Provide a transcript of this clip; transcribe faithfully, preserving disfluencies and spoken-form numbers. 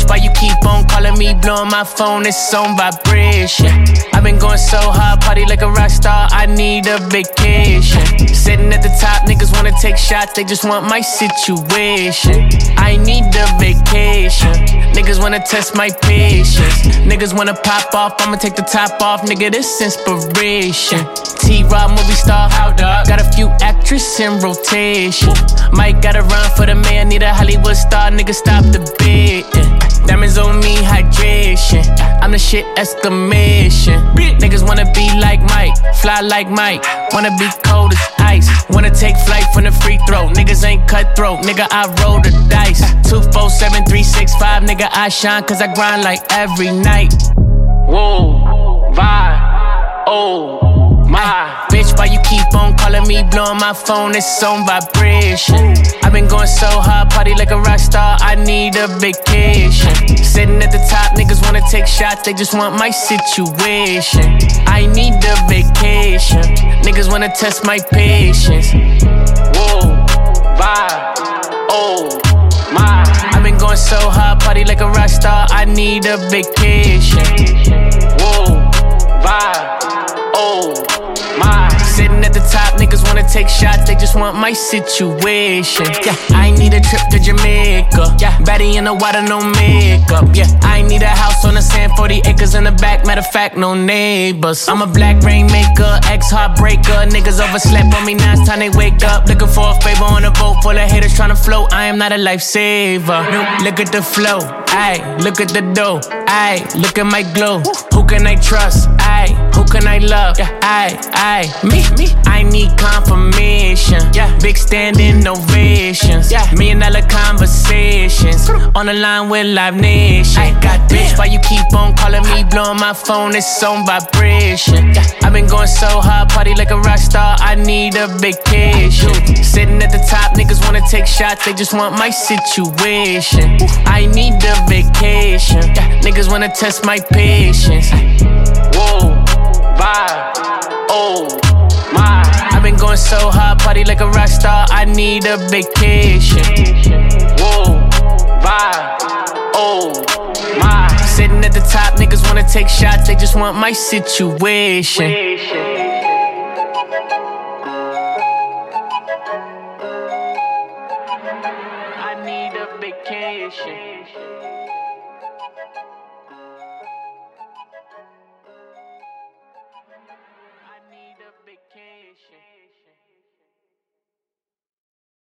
why you keep on calling me, blowing my phone, it's on vibration. I've been going so hard, party like a rock star, I need a vacation. Sitting at the top, niggas wanna take shots, they just want my situation. I need a vacation. Niggas wanna test my patience. Niggas wanna pop off, I'ma take the top off, nigga, this inspiration. T-Rob movie star, got a few actresses in rotation. Might gotta run for the man, need a Hollywood star, nigga, stop the beat. Diamonds on me, hydration. I'm the shit, exclamation. Niggas wanna be like Mike, fly like Mike. Wanna be cold as ice. Wanna take flight from the free throw. Niggas ain't cutthroat, nigga, I roll the dice. Two, four, seven, three, six, five, nigga, I shine cause I grind like every night. Whoa, vibe, oh, my. Bitch, why you keep on calling me, blowing my phone, it's on vibration. I've been going so hard, party like a rock star, I need a vacation. Sitting at the top, niggas wanna take shots, they just want my situation. I need a vacation. Niggas wanna test my patience. Whoa, vibe, oh, my. I've been going so hard, party like a rock star, I need a vacation. Whoa, vibe, oh, my. Sitting at the top, niggas wanna take shots, they just want my situation. Yeah, I need a trip to Jamaica. Yeah, baddie in the water, no makeup. Yeah, I need a house on the sand, forty acres in the back. Matter of fact, no neighbors. I'm a black rainmaker, ex-heartbreaker. Niggas overslept on me, now it's time they wake up. Looking for a favor on a boat full of haters trying to float. I am not a lifesaver. Look at the flow, ayy. Look at the dough, ayy. Look at my glow. Who can I trust, ayy? Who can I love, ayy, ayy? Me, me. I need confirmation. Yeah, big standing ovations. Yeah, million dollar conversations. On the line with Live Nation. I got bitch, why you keep on calling me, blowing my phone, it's on vibration. Yeah, I've been going so hard, party like a rock star, I need a vacation. Sitting at the top, niggas wanna take shots, they just want my situation. I need a vacation. Yeah, niggas wanna test my patience. Whoa, vibe, oh, my. I've been going so hard, party like a rock star, I need a vacation. Whoa, vibe, oh, my. Sitting at the top, niggas wanna take shots, they just want my situation. I need a vacation.